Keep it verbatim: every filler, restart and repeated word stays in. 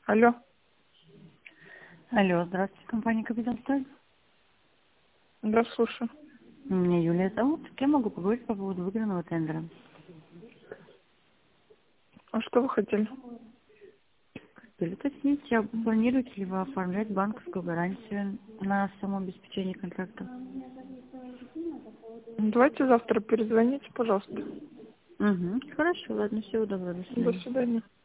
Алло. Алло, здравствуйте, компания «Капитан Сталь». Да, слушаю. Меня Юлия зовут. Я могу поговорить по поводу выигранного тендера. А что вы хотели? Хотели уточнить, а планируете ли вы оформлять банковскую гарантию на самообеспечение контракта? Давайте завтра перезвоните, пожалуйста. Угу. Хорошо, ладно, всего доброго, до До свидания. свидания.